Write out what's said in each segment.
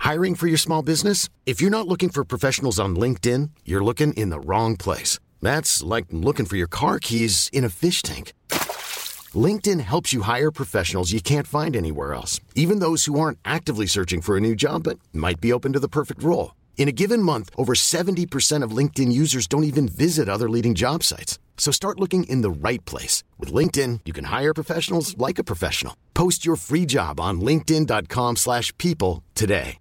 Hiring for your small business? If you're not looking for professionals on LinkedIn, you're looking in the wrong place. That's like looking for your car keys in a fish tank. LinkedIn helps you hire professionals you can't find anywhere else, even those who aren't actively searching for a new job but might be open to the perfect role. In a given month, over 70% of LinkedIn users don't even visit other leading job sites. So start looking in the right place. With LinkedIn, you can hire professionals like a professional. Post your free job on linkedin.com/people today.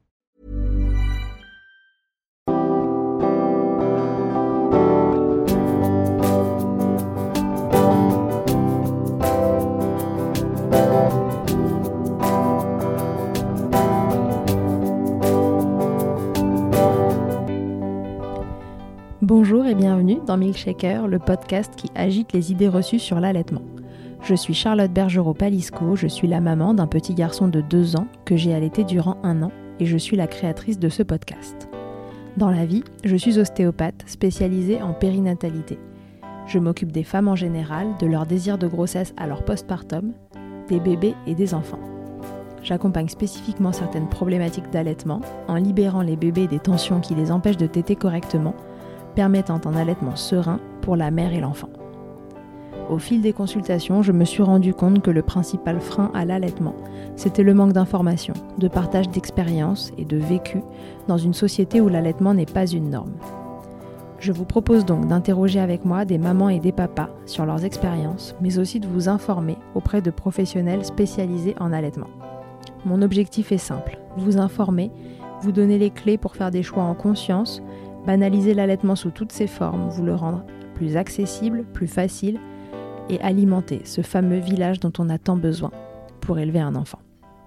Bonjour et bienvenue dans Milkshaker, le podcast qui agite les idées reçues sur l'allaitement. Je suis Charlotte Bergerot-Palisco, je suis la maman d'un petit garçon de 2 ans que j'ai allaité durant 1 an et je suis la créatrice de ce podcast. Dans la vie, je suis ostéopathe spécialisée en périnatalité. Je m'occupe des femmes en général, de leur désir de grossesse à leur postpartum, des bébés et des enfants. J'accompagne spécifiquement certaines problématiques d'allaitement en libérant les bébés des tensions qui les empêchent de téter correctement, permettant un allaitement serein pour la mère et l'enfant. Au fil des consultations, je me suis rendu compte que le principal frein à l'allaitement, c'était le manque d'informations, de partage d'expériences et de vécu dans une société où l'allaitement n'est pas une norme. Je vous propose donc d'interroger avec moi des mamans et des papas sur leurs expériences, mais aussi de vous informer auprès de professionnels spécialisés en allaitement. Mon objectif est simple, vous informer, vous donner les clés pour faire des choix en conscience, banaliser l'allaitement sous toutes ses formes, vous le rendre plus accessible, plus facile et alimenter ce fameux village dont on a tant besoin pour élever un enfant.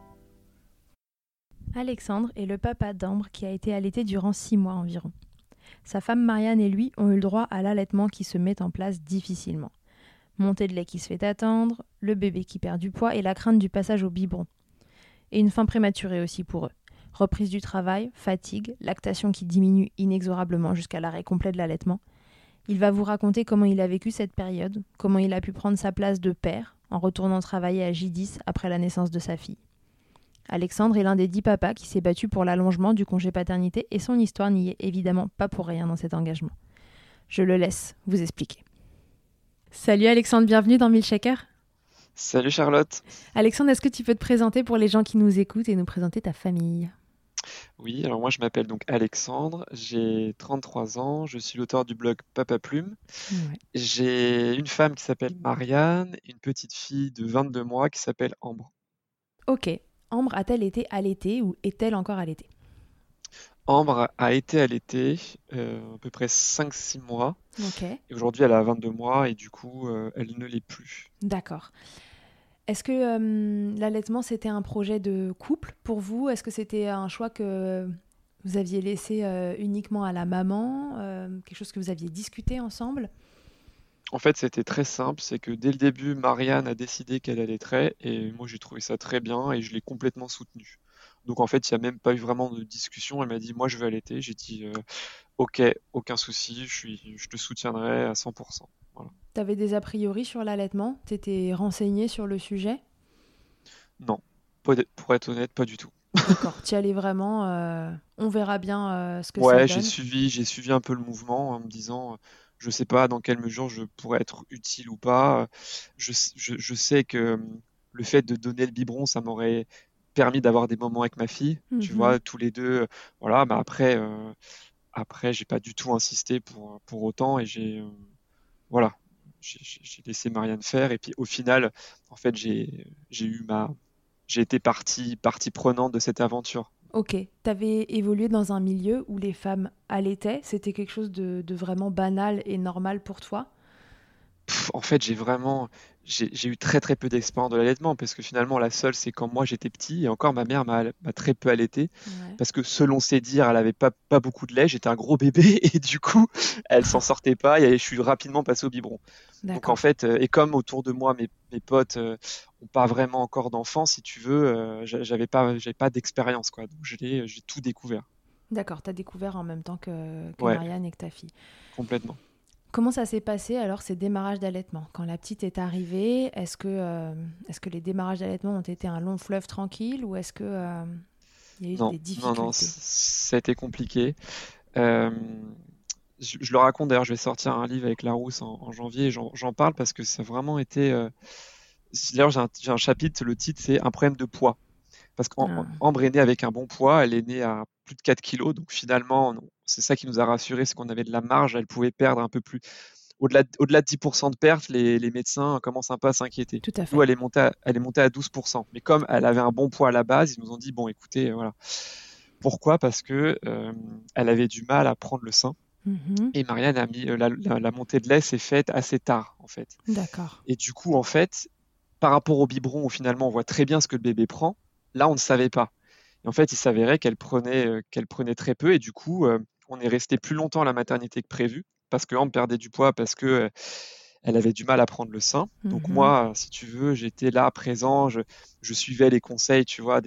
Alexandre est le papa d'Ambre qui a été allaité durant 6 mois environ. Sa femme Marianne et lui ont eu le droit à l'allaitement qui se met en place difficilement. Montée de lait qui se fait attendre, le bébé qui perd du poids et la crainte du passage au biberon. Et une fin prématurée aussi pour eux. Reprise du travail, fatigue, lactation qui diminue inexorablement jusqu'à l'arrêt complet de l'allaitement. Il va vous raconter comment il a vécu cette période, comment il a pu prendre sa place de père en retournant travailler à J10 après la naissance de sa fille. Alexandre est l'un des 10 papas qui s'est battu pour l'allongement du congé paternité et son histoire n'y est évidemment pas pour rien dans cet engagement. Je le laisse vous expliquer. Salut Alexandre, bienvenue dans Milkshaker. Salut Charlotte. Alexandre, est-ce que tu peux te présenter pour les gens qui nous écoutent et nous présenter ta famille ? Oui, alors moi je m'appelle donc Alexandre, j'ai 33 ans, je suis l'auteur du blog Papa Plume. Ouais. J'ai une femme qui s'appelle Marianne, une petite fille de 22 mois qui s'appelle Ambre. Ok, Ambre a-t-elle été allaitée ou est-elle encore allaitée ? Ambre a été allaitée à peu près 5-6 mois. Ok, Et aujourd'hui elle a 22 mois et du coup elle ne l'est plus. d'accord. Est-ce que l'allaitement, c'était un projet de couple pour vous ? Est-ce que c'était un choix que vous aviez laissé uniquement à la maman ? Quelque chose que vous aviez discuté ensemble ? En fait c'était très simple, c'est que dès le début Marianne a décidé qu'elle allaiterait et moi j'ai trouvé ça très bien et je l'ai complètement soutenue. Donc en fait il n'y a même pas eu vraiment de discussion, elle m'a dit moi je veux allaiter, j'ai dit ok, aucun souci, je te soutiendrai à 100%. Voilà. T'avais des a priori sur l'allaitement ? T'étais renseigné sur le sujet ? Non, pour être honnête, pas du tout. D'accord, t'y allais vraiment, on verra bien ce que ça Ouais, donne. j'ai suivi un peu le mouvement en me disant, je sais pas dans quelle mesure je pourrais être utile ou pas. Je sais que le fait de donner le biberon, ça m'aurait permis d'avoir des moments avec ma fille, tu vois, tous les deux. Voilà, mais après, j'ai pas du tout insisté pour autant et voilà, j'ai laissé Marianne faire et puis au final, en fait, j'ai été partie prenante de cette aventure. Ok, t'avais évolué dans un milieu où les femmes allaitaient, c'était quelque chose de vraiment banal et normal pour toi ? En fait, j'ai eu très très peu d'expérience de l'allaitement parce que finalement la seule c'est quand moi j'étais petit et encore ma mère m'a très peu allaité parce que selon ses dires elle avait pas beaucoup de lait, j'étais un gros bébé et du coup elle s'en sortait pas et je suis rapidement passé au biberon. Donc en fait et comme autour de moi mes potes ont pas vraiment encore d'enfants si tu veux, j'avais pas d'expérience quoi, donc j'ai tout découvert. D'accord, t'as découvert en même temps que Ouais, Marianne et que ta fille. complètement. Comment ça s'est passé alors ces démarrages d'allaitement ? Quand la petite est arrivée, est-ce que les démarrages d'allaitement ont été un long fleuve tranquille ou est-ce que Il y a eu Non, des non, non, difficultés. ça a été compliqué. Euh, je le raconte d'ailleurs, je vais sortir un livre avec Larousse en janvier et j'en parle parce que ça a vraiment été. D'ailleurs, j'ai un chapitre, le titre c'est Un problème de poids. Parce Ah, qu'Ambre est née avec un bon poids, elle est née à plus de 4 kilos, donc finalement, c'est ça qui nous a rassurés, c'est qu'on avait de la marge, elle pouvait perdre un peu plus. Au-delà de 10% de perte, les médecins commencent un peu à s'inquiéter. tout à Nous, fait. elle est montée à 12%. Mais comme elle avait un bon poids à la base, ils nous ont dit, bon, écoutez, voilà. Pourquoi? Parce que elle avait du mal à prendre le sein. Mhm. Et Marianne a mis la montée de lait s'est faite assez tard, en fait. D'accord. Et du coup, en fait, par rapport au biberon où finalement on voit très bien ce que le bébé prend, là on ne savait pas. Et en fait, il s'avérait qu'elle prenait très peu et du coup, on est resté plus longtemps à la maternité que prévu parce que Ambre perdait du poids parce que elle avait du mal à prendre le sein. Donc Mhm. moi, si tu veux, j'étais là présent, je suivais les conseils, tu vois,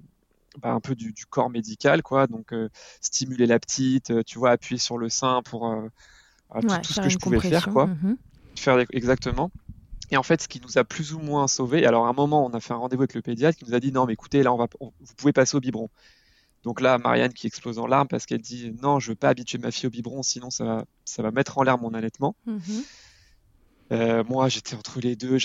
un peu du corps médical, quoi. Donc stimuler la petite, tu vois, appuyer sur le sein pour tout, Ouais, tout ce faire que je une pouvais faire, compression. quoi. Mhm. Exactement. Et en fait, ce qui nous a plus ou moins sauvés, alors à un moment, on a fait un rendez-vous avec le pédiatre qui nous a dit non, mais écoutez, là, vous pouvez passer au biberon. Donc là, Marianne qui explose en larmes parce qu'elle dit non, je veux pas habituer ma fille au biberon, sinon ça va mettre en l'air mon allaitement. Mhm. Moi, j'étais entre les deux,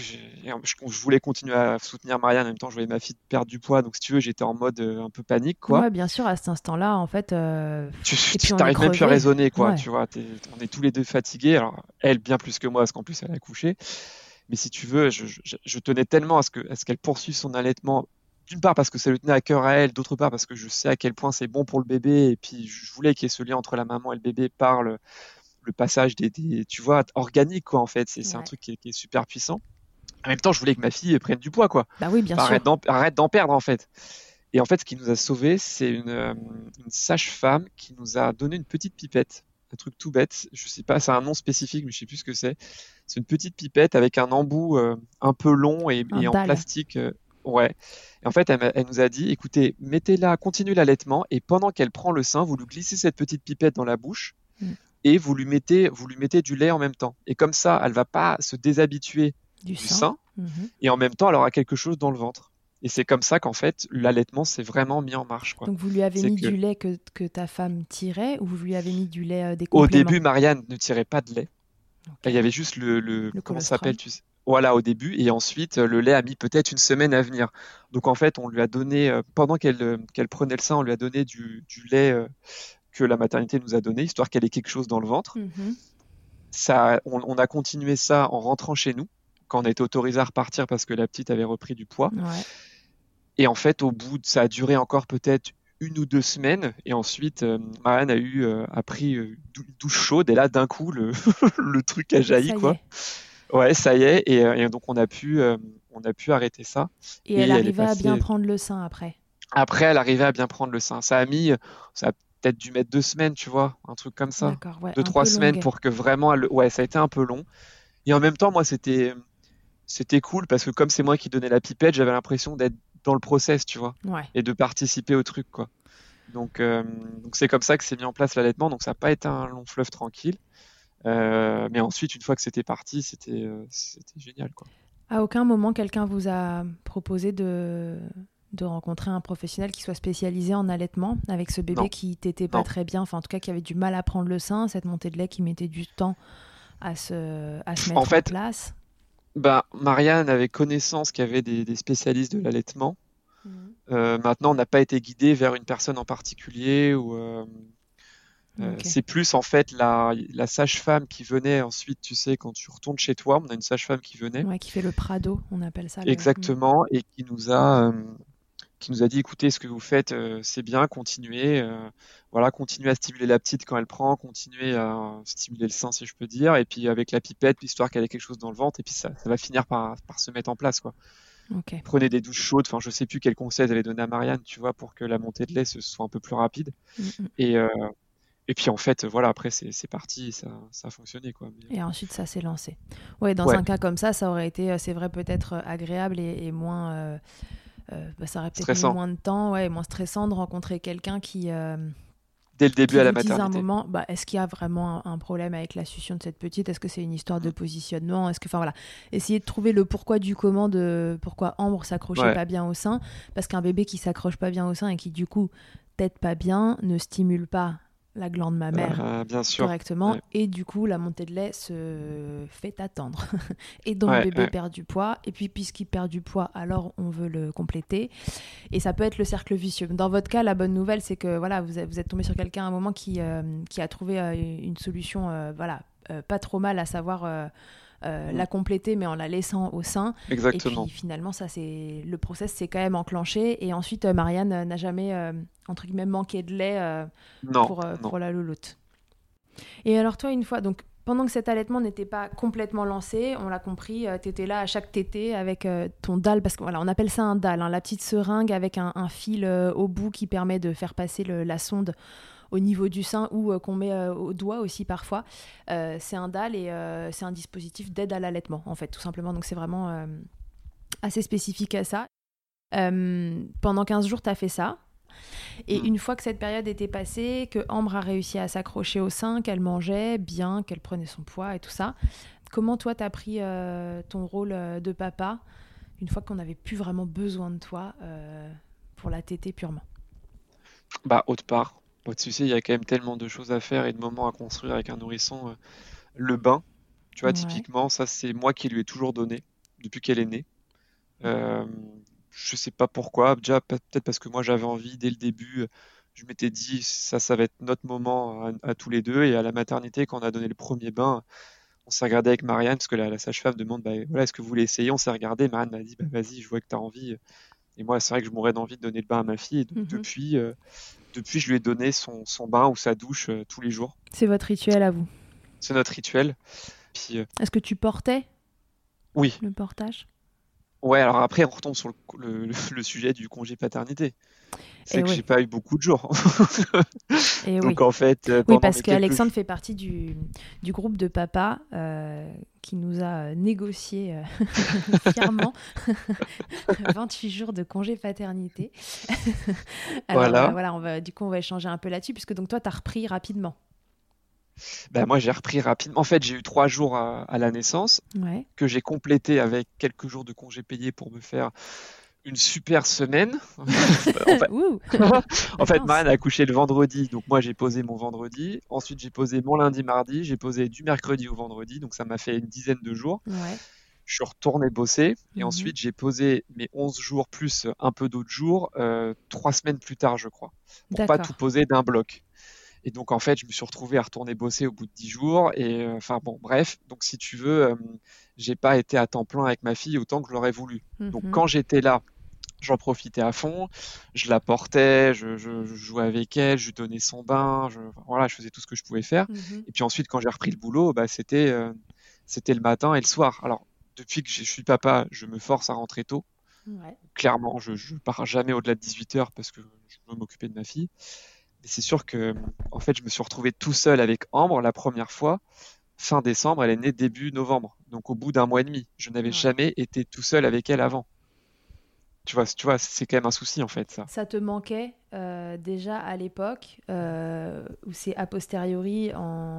je voulais continuer à soutenir Marianne, en même temps, je voyais ma fille perdre du poids, donc si tu veux, j'étais en mode un peu panique, quoi. Ouais, bien sûr, à cet instant-là, en fait. Tu Et puis on est t'arrives même plus à crevé. raisonner, quoi. Ouais. Tu vois, on est tous les deux fatigués. Alors, elle bien plus que moi, parce qu'en plus, elle a accouché. Mais si tu veux, je tenais tellement à ce qu'elle poursuive son allaitement. D'une part parce que ça lui tenait à cœur à elle, d'autre part parce que je sais à quel point c'est bon pour le bébé. Et puis, je voulais qu'il y ait ce lien entre la maman et le bébé par le passage tu vois, organique, quoi, en fait. C'est un Ouais. truc qui est super puissant. En même temps, je voulais que ma fille prenne du poids, quoi. Bah oui, bien Enfin, arrête sûr. arrête d'en perdre, en fait. Et en fait, ce qui nous a sauvés, c'est une sage-femme qui nous a donné une petite pipette. Un truc tout bête. Je sais pas, c'est un nom spécifique, mais je sais plus ce que c'est. C'est une petite pipette avec un embout un peu long Un et en dalle. plastique. Ouais. Et en fait, elle nous a dit, écoutez, mettez-la, continuez l'allaitement, et pendant qu'elle prend le sein, vous lui glissez cette petite pipette dans la bouche Mm. et vous lui mettez du lait en même temps. Et comme ça, elle va pas se déshabituer Du du sang. sein, Mhm. et en même temps, elle aura quelque chose dans le ventre. Et c'est comme ça qu'en fait, l'allaitement s'est vraiment mis en marche, quoi. Donc vous lui avez C'est mis que du lait que ta femme tirait ou vous lui avez mis du lait des au compléments? début, Marianne ne tirait pas de lait. Ok. Il y avait juste Le comment ça s'appelle, colostrum. tu sais. Voilà, au début, et ensuite, le lait a mis peut-être une semaine à venir. Donc en fait, on lui a donné, pendant qu'elle prenait le sein, on lui a donné du lait que la maternité nous a donné, histoire qu'elle ait quelque chose dans le ventre. Mhm. On a continué ça en rentrant chez nous, quand on a été autorisé à repartir parce que la petite avait repris du poids. Ouais. Et en fait, ça a duré encore peut-être 1 ou 2 semaines. Et ensuite, Marianne a pris une douche chaude. Et là, d'un coup, le truc a jailli, Ça y quoi. est. Ouais, ça y est. Et donc, on a pu arrêter ça. Et elle Et elle est arrivait à bien passée. prendre le sein après. Après, elle arrivait à bien prendre le sein. Ça a peut-être dû mettre 2 semaines, tu vois, un truc comme ça. D'accord, ouais, Deux, un trois peu semaines longue. pour que vraiment, ouais, ça a été un peu long. Et en même temps, moi, c'était cool parce que comme c'est moi qui donnais la pipette, j'avais l'impression d'être dans le process, tu vois, Ouais. et de participer au truc, quoi. Donc c'est comme ça que s'est mis en place l'allaitement. Donc ça n'a pas été un long fleuve tranquille. Mais ensuite, une fois que c'était parti, c'était génial, quoi. À aucun moment, quelqu'un vous a proposé de rencontrer un professionnel qui soit spécialisé en allaitement avec ce bébé Non, qui t'était pas non. très bien, enfin en tout cas qui avait du mal à prendre le sein, cette montée de lait qui mettait du temps à se En mettre en fait, place. bah, Marianne avait connaissance qu'il y avait des spécialistes de l'allaitement. Mhm. Maintenant, on n'a pas été guidé vers une personne en particulier ou Ok. c'est plus en fait la sage-femme qui venait ensuite, tu sais, quand tu retournes chez toi, on a une sage-femme qui venait Ouais, qui fait le Prado, on appelle ça le. Mm. exactement et qui nous a dit, écoutez, ce que vous faites, c'est bien, continuez, voilà, continuez à stimuler la petite quand elle prend, continuez à stimuler le sein, si je peux dire, et puis avec la pipette, histoire qu'elle ait quelque chose dans le ventre, et puis ça va finir par se mettre en place, quoi. Ok. Prenez des douches chaudes, enfin, je sais plus quel conseil elle avait donné à Marianne, tu vois, pour que la montée de lait soit un peu plus rapide. Mm, mm. Et, euh, et puis en fait, voilà, après c'est parti, ça a fonctionné, quoi. Mais, Et ensuite, ça s'est lancé. Ouais, dans ouais, un cas comme ça aurait été, c'est vrai, peut-être agréable et moins. Ça aurait peut-être mis stressant. moins de temps, ouais, et moins stressant de rencontrer quelqu'un dès le début Qui à la vous disent à un maternité. moment, est-ce qu'il y a vraiment un problème avec la succion de cette petite? Est-ce que c'est une histoire de positionnement? Enfin voilà, essayer de trouver le pourquoi du comment de pourquoi Ambre s'accrochait Ouais, pas bien au sein, parce qu'un bébé qui s'accroche pas bien au sein et qui du coup tète pas bien ne stimule pas la glande mammaire bien sûr. correctement, Ouais, et du coup la montée de lait se fait attendre et donc ouais, bébé ouais. perd du poids, et puis puisqu'il perd du poids, alors on veut le compléter, et ça peut être le cercle vicieux. Dans votre cas, la bonne nouvelle, c'est que voilà, vous êtes tombé sur quelqu'un à un moment qui a trouvé une solution pas trop mal, à savoir Mm. la compléter mais en la laissant au sein. Et puis Exactement. finalement, le process s'est quand même enclenché. Et ensuite, Marianne n'a jamais, entre guillemets, manqué de lait Non, non. pour la louloute. Et alors toi, une fois, donc pendant que cet allaitement n'était pas complètement lancé, on l'a compris, tu étais là à chaque tétée avec ton dalle, parce que voilà, on appelle ça un dalle, hein, la petite seringue avec un fil au bout qui permet de faire passer la sonde au niveau du sein, ou qu'on met au doigt aussi parfois. C'est un dalle, et c'est un dispositif d'aide à l'allaitement, en fait, tout simplement. Donc c'est vraiment assez spécifique à ça. Pendant 15 jours, tu as fait ça. Et Mm. une fois que cette période était passée, que Ambre a réussi à s'accrocher au sein, qu'elle mangeait bien, qu'elle prenait son poids et tout ça, comment toi t'as pris ton rôle de papa une fois qu'on n'avait plus vraiment besoin de toi pour la tétée purement? Bah, autre part. Bah, tu sais, il y a quand même tellement de choses à faire et de moments à construire avec un nourrisson. Le bain, tu vois, Ouais. typiquement, ça, c'est moi qui lui ai toujours donné depuis qu'elle est née. Euh, je sais pas pourquoi. Déjà, peut-être parce que moi, j'avais envie dès le début. Je m'étais dit, ça va être notre moment à tous les deux. Et à la maternité, quand on a donné le premier bain, on s'est regardé avec Marianne, parce que la sage-femme demande, bah, voilà, est-ce que vous voulez essayer? On s'est regardé. Marianne m'a dit, bah, vas-y, je vois que tu as envie. Et moi, c'est vrai que je mourrais d'envie de donner le bain à ma fille. Et donc, Mhm. depuis, je lui ai donné son bain ou sa douche tous les jours. C'est votre rituel à vous. C'est notre rituel. Puis, Est-ce que tu portais oui. le portage? Ouais, alors après, on retombe sur le sujet du congé paternité. C'est Eh que j'ai oui, pas eu beaucoup de jours. eh oui. Donc en fait, Oui, pendant parce mes quelques qu'Alexandre jours. fait partie du groupe de papas qui nous a négocié fièrement 28 jours de congé paternité. Alors Voilà. voilà, du coup, on va échanger un peu là-dessus, puisque donc toi, tu as repris rapidement. Ben, moi, j'ai repris rapidement. En fait, j'ai eu 3 jours à la naissance, Ouais. que j'ai complété avec quelques jours de congé payé pour me faire une super semaine. En fait, Ouh, en la fait, chance. Marianne a accouché le vendredi, donc moi j'ai posé mon vendredi. Ensuite, j'ai posé mon lundi, mardi. J'ai posé du mercredi au vendredi, donc ça m'a fait une dizaine de jours. Ouais. Je suis retourné bosser et Mhm. ensuite j'ai posé mes 11 jours plus un peu d'autres jours 3 semaines plus tard, je crois, pour pas tout D'accord. poser d'un bloc. Et donc en fait, je me suis retrouvé à retourner bosser au bout de 10 jours. Et enfin bon, bref, donc si tu veux, j'ai pas été à temps plein avec ma fille autant que je l'aurais voulu. Donc Mhm. quand j'étais là, j'en profitais à fond, je la portais, je jouais avec elle, je lui donnais son bain, enfin, voilà, je faisais tout ce que je pouvais faire. Mhm. Et puis ensuite, quand j'ai repris le boulot, bah, c'était le matin et le soir. Alors, depuis que je suis papa, je me force à rentrer tôt. Ouais. Clairement, je pars jamais au-delà de 18 heures parce que je veux m'occuper de ma fille. Mais c'est sûr que, en fait, je me suis retrouvé tout seul avec Ambre la première fois. Fin décembre, elle est née début novembre. Donc, au bout d'un mois et demi, je n'avais Ouais. jamais été tout seul avec elle avant. Tu vois, c'est quand même un souci, en fait, ça. Ça te manquait déjà à l'époque, ou c'est a posteriori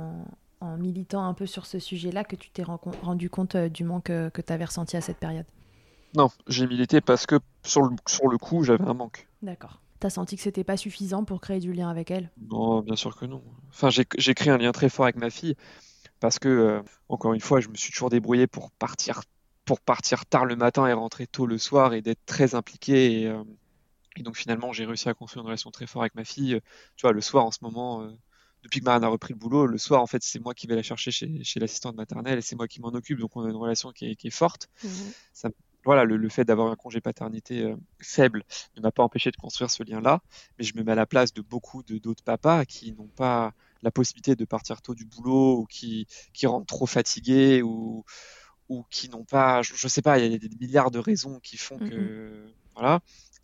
en militant un peu sur ce sujet-là que tu t'es rendu compte du manque que tu avais ressenti à cette période? Non, j'ai milité parce que sur le coup, j'avais un manque. D'accord. T'as senti que c'était pas suffisant pour créer du lien avec elle? Non, bien sûr que non. Enfin, j'ai créé un lien très fort avec ma fille parce que, encore une fois, je me suis toujours débrouillé pour partir tard le matin et rentrer tôt le soir et d'être très impliqué. Et donc finalement, j'ai réussi à construire une relation très forte avec ma fille. Tu vois, le soir en ce moment, depuis que Marianne a repris le boulot, le soir, en fait, c'est moi qui vais la chercher chez l'assistante maternelle et c'est moi qui m'en occupe. Donc on a une relation qui est forte. Mhm. Ça, voilà, le fait d'avoir un congé paternité faible ne m'a pas empêché de construire ce lien-là, mais je me mets à la place de beaucoup d'autres papas qui n'ont pas la possibilité de partir tôt du boulot ou qui rentrent trop fatigués ou qui n'ont pas, je sais pas, il y a des milliards de raisons qui font Mhm. que, voilà,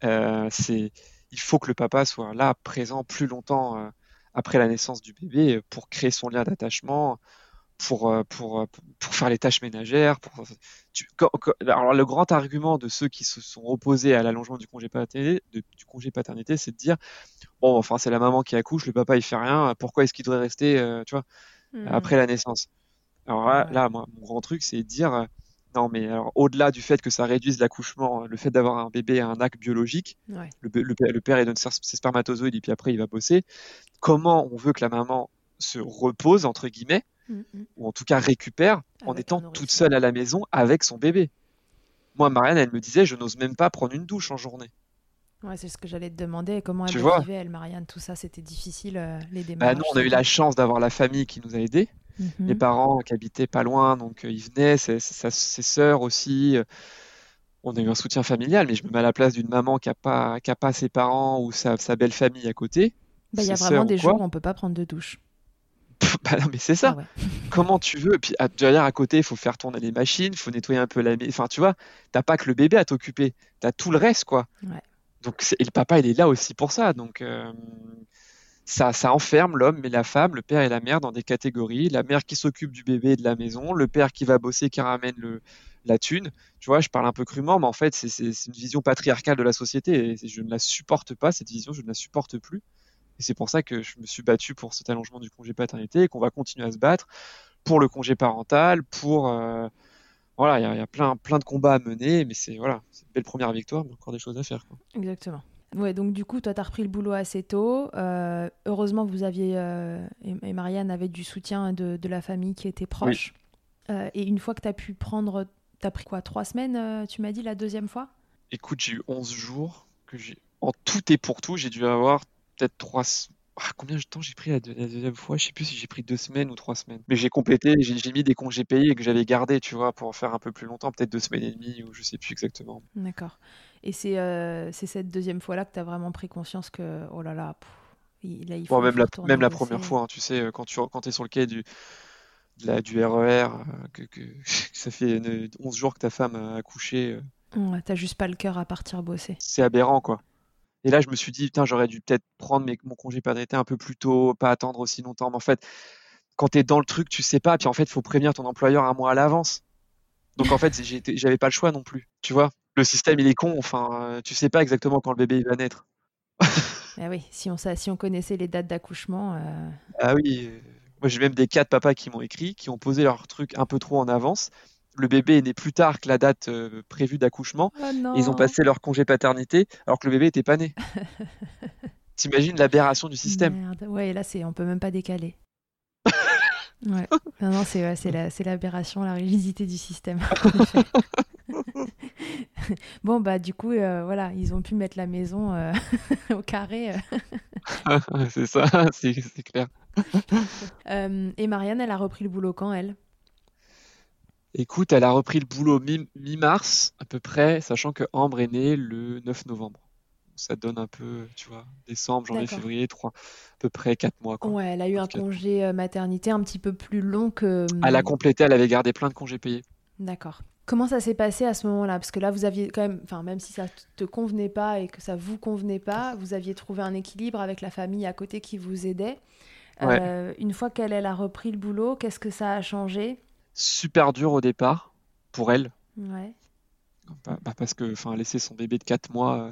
il faut que le papa soit là, présent plus longtemps après la naissance du bébé pour créer son lien d'attachement, pour faire les tâches ménagères. Alors, le grand argument de ceux qui se sont opposés à l'allongement du congé paternité, c'est de dire, bon, enfin, c'est la maman qui accouche, le papa, il fait rien, pourquoi est-ce qu'il devrait rester, tu vois, après la naissance? Alors là, moi, mon grand truc, c'est de dire, non, mais alors, au-delà du fait que ça réduise l'accouchement, le fait d'avoir un bébé à un acte biologique, le père, il donne ses spermatozoïdes et puis après, il va bosser. Comment on veut que la maman se repose, entre guillemets, ou en tout cas récupère, en étant toute seule à la maison avec son bébé? Moi, Marianne, elle me disait, je n'ose même pas prendre une douche en journée. Ouais, c'est ce que j'allais te demander. Comment elle vivait, elle, Marianne? Tout ça, c'était difficile, les démarches. Nous, on a eu la chance d'avoir la famille qui nous a aidés. Les parents qui habitaient pas loin, donc ils venaient, ses sœurs aussi. On a eu un soutien familial, mais je me mets à la place d'une maman qui a pas ses parents ou sa belle famille à côté. Il y a vraiment des jours où on peut pas prendre de douche. Non, mais c'est ça. Comment tu veux? Et puis derrière, à côté, il faut faire tourner les machines, il faut nettoyer un peu la maison. Enfin, tu vois, t'as pas que le bébé à t'occuper, t'as tout le reste, quoi. Ouais. Donc, et le papa, il est là aussi pour ça. Donc, ça enferme l'homme et la femme, le père et la mère dans des catégories. La mère qui s'occupe du bébé et de la maison, le père qui va bosser, qui ramène la thune. Tu vois, je parle un peu crûment, mais en fait, c'est une vision patriarcale de la société et je ne la supporte pas, cette vision, je ne la supporte plus. Et c'est pour ça que je me suis battu pour cet allongement du congé paternité et qu'on va continuer à se battre pour le congé parental, voilà, il y a plein de combats à mener, mais c'est une belle première victoire, mais encore des choses à faire, quoi. Exactement. Ouais, donc du coup, toi, tu as repris le boulot assez tôt. Heureusement, vous aviez, et Marianne avait du soutien de la famille qui était proche. Oui. Et une fois que tu as pu prendre, tu as pris quoi, 3 semaines, tu m'as dit, la deuxième fois? Écoute, j'ai eu 11 jours. En tout et pour tout, j'ai dû avoir peut-être 3 semaines. Combien de temps j'ai pris la deuxième fois? Je sais plus si j'ai pris 2 semaines ou 3 semaines. Mais j'ai complété, j'ai mis des congés payés que j'avais gardés, tu vois, pour faire un peu plus longtemps, peut-être 2 semaines et demie, ou je sais plus exactement. D'accord. Et c'est cette deuxième fois-là que tu as vraiment pris conscience que, oh là là, là, il faut même la première fois, hein, tu sais, quand tu es sur le quai du RER, que ça fait 11 jours que ta femme a accouché. Ouais, t'as juste pas le cœur à partir bosser. C'est aberrant, quoi. Et là, je me suis dit, putain, j'aurais dû peut-être prendre mon congé paternité un peu plus tôt, pas attendre aussi longtemps. Mais en fait, quand t'es dans le truc, tu sais pas. Puis en fait, il faut prévenir ton employeur un mois à l'avance. Donc en fait, j'avais pas le choix non plus. Tu vois, le système, il est con. Enfin, tu sais pas exactement quand le bébé il va naître. Ah oui, si on connaissait les dates d'accouchement. Ah oui, moi j'ai même des cas de papas qui m'ont écrit, qui ont posé leur truc un peu trop en avance. Le bébé est né plus tard que la date prévue d'accouchement. Oh non. Et ils ont passé leur congé paternité alors que le bébé était pas né. T'imagines l'aberration du système? Merde. Ouais, et là, on peut même pas décaler. Ouais. Non, c'est l'aberration, la rigidité du système. Bon, bah, du coup, voilà, ils ont pu mettre la maison au carré. C'est ça, c'est clair. Et Marianne, elle a repris le boulot quand, elle? Écoute, elle a repris le boulot mi-mars, à peu près, sachant que Ambre est née le 9 novembre. Ça donne un peu, tu vois, décembre, janvier, février, à peu près 4 mois, quoi. Ouais, elle a eu un congé maternité un petit peu plus long que... Elle a complété, elle avait gardé plein de congés payés. D'accord. Comment ça s'est passé à ce moment-là? Parce que là, vous aviez quand même, enfin, même si ça te convenait pas et que ça vous convenait pas, vous aviez trouvé un équilibre avec la famille à côté qui vous aidait. Ouais. Une fois qu'elle a repris le boulot, qu'est-ce que ça a changé? Super dur au départ, pour elle. Ouais. Parce que laisser son bébé de 4 mois,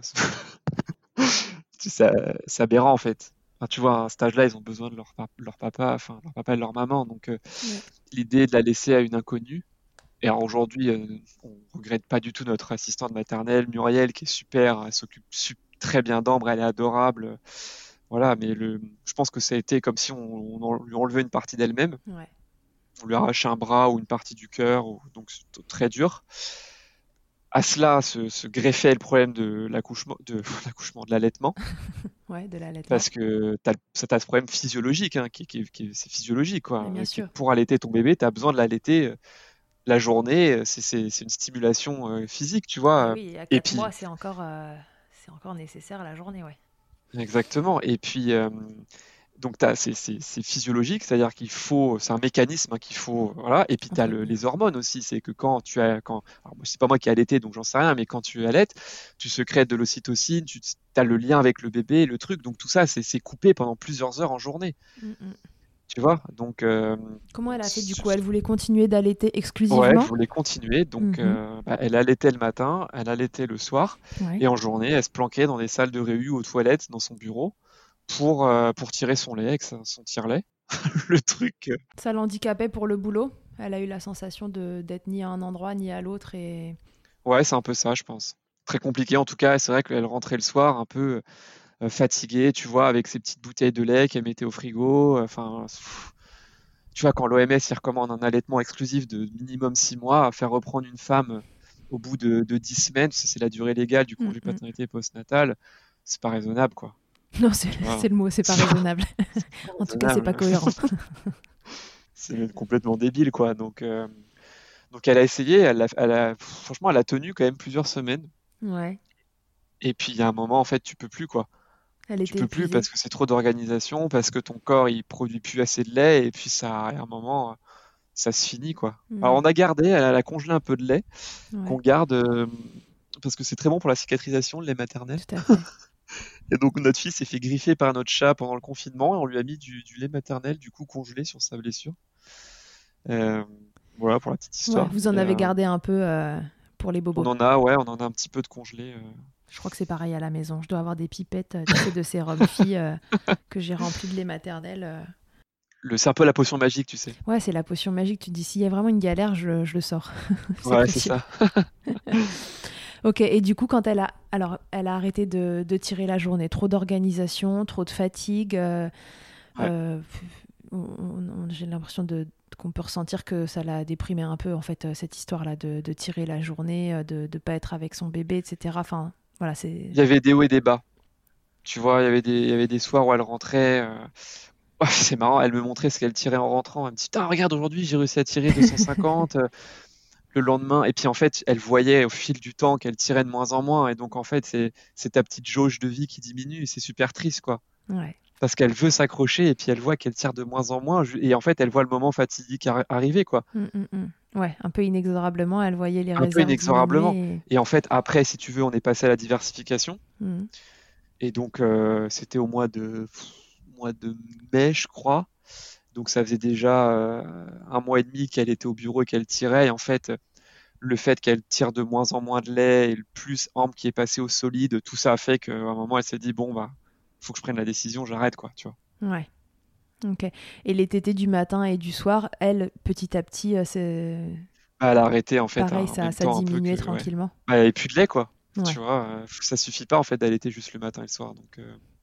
c'est aberrant en fait. Tu vois, à un stage-là, ils ont besoin de leur papa et leur maman. Donc, l'idée de la laisser à une inconnue. Et alors aujourd'hui, on regrette pas du tout notre assistante maternelle, Muriel, qui est super, elle s'occupe très bien d'Ambre, elle est adorable. Voilà, mais je pense que ça a été comme si on lui enlevait une partie d'elle-même. Ouais. On lui arrachait un bras ou une partie du cœur, donc c'est très dur. À cela se greffait le problème de l'accouchement, de l'allaitement. Ouais, de l'allaitement. Parce que t'as ce problème physiologique, hein, c'est physiologique, quoi. Bien sûr. Pour allaiter ton bébé, tu as besoin de l'allaiter la journée, c'est une stimulation physique, tu vois. Oui, à 4 mois, c'est encore nécessaire la journée, ouais. Exactement. Et puis, donc c'est physiologique, c'est-à-dire qu'il faut, c'est un mécanisme, hein, qu'il faut, voilà. Et puis tu as les hormones aussi, c'est que alors c'est pas moi qui ai allaité, donc j'en sais rien, mais quand tu allaites, tu sécrètes de l'ocytocine, tu as le lien avec le bébé, le truc, donc tout ça, c'est coupé pendant plusieurs heures en journée. tu vois. Donc, Comment elle a fait du coup? Elle voulait continuer d'allaiter ouais, je exclusivement? voulais continuer. Donc, Mhm. elle allaitait le matin, elle allaitait le soir, Ouais. et en journée, elle se planquait dans des salles de réu aux toilettes dans son bureau pour tirer son lait avec son tire-lait. Le truc. Ça l'handicapait pour le boulot? Elle a eu la sensation d'être ni à un endroit ni à l'autre et... Ouais, c'est un peu ça, je pense. Très compliqué en tout cas. C'est vrai qu'elle rentrait le soir un peu fatiguée, tu vois, avec ses petites bouteilles de lait qu'elle mettait au frigo. Enfin, tu vois, quand l'OMS il recommande un allaitement exclusif de minimum 6 mois, à faire reprendre une femme au bout de 10 semaines, c'est la durée légale du Mm, congé mm. paternité postnatal, c'est pas raisonnable, quoi. Non, Tu vois, c'est le mot, c'est pas c'est pas raisonnable. En tout cas, c'est pas raisonnable. cohérent. C'est même complètement débile, quoi. Donc elle a essayé, franchement, elle a tenu quand même plusieurs semaines. Ouais, Et puis il y a un moment, en fait, tu peux plus, quoi. elle Tu était peux plus épuisée. parce que c'est trop d'organisation, parce que ton corps il produit plus assez de lait, et puis ça, à un moment, ça se finit, quoi. Alors Mm. on a gardé, elle a congelé un peu de lait qu'on Ouais, garde parce que c'est très bon pour la cicatrisation, le lait maternel. tout à fait. Et donc notre fille s'est fait griffer par notre chat pendant le confinement et on lui a mis du lait maternel du coup congelé sur sa blessure. Euh, voilà pour la petite Ouais, histoire. vous en avez gardé un peu pour les bobos. On en a un petit peu de congelé. Je crois que c'est pareil à la maison. Je dois avoir des pipettes, tu sais, de sérum filles que j'ai remplies de lait maternel. C'est un peu la potion magique, tu sais. Ouais, c'est la potion magique. Tu te dis, s'il y a vraiment une galère, je le sors. C'est Ouais, c'est précieux. ça. Ok, et du coup, quand elle a arrêté de tirer la journée, trop d'organisation, trop de fatigue, Ouais. euh, j'ai l'impression qu'on peut ressentir que ça l'a déprimé un peu, en fait, cette histoire-là de tirer la journée, de ne pas être avec son bébé, etc. Enfin, voilà, c'est... Il y avait des hauts et des bas. Tu vois, il y avait des soirs où elle rentrait. Ouais, c'est marrant, elle me montrait ce qu'elle tirait en rentrant. Elle me dit, putain, regarde, aujourd'hui, j'ai réussi à tirer 250. Le lendemain. Et puis en fait, elle voyait au fil du temps qu'elle tirait de moins en moins. Et donc en fait, c'est ta petite jauge de vie qui diminue. Et c'est super triste, quoi. Ouais. Parce qu'elle veut s'accrocher et puis elle voit qu'elle tire de moins en moins. Et en fait, elle voit le moment fatidique arriver, quoi. Mm, mm, mm. Ouais, un peu inexorablement, elle voyait les Un peu réserves inexorablement. diminuer. Et en fait, après, si tu veux, on est passé à la diversification. Mm. Et donc, c'était au mois de mai, je crois. Donc, ça faisait déjà un mois et demi qu'elle était au bureau et qu'elle tirait. Et en fait, le fait qu'elle tire de moins en moins de lait et le plus ample qui est passé au solide, tout ça a fait qu'à un moment, elle s'est dit, bon, bah, faut que je prenne la décision, j'arrête, quoi, tu vois. Ouais, ok. Et les tétés du matin et du soir, elle, petit à petit, c'est Bah, elle a arrêté, en fait, pareil, en même ça temps, un peu diminuait que, ouais. tranquillement. Bah, elle avait plus de lait, quoi. Tu Ouais. vois, ça suffit pas, en fait, d'allaiter juste le matin et le soir. Donc,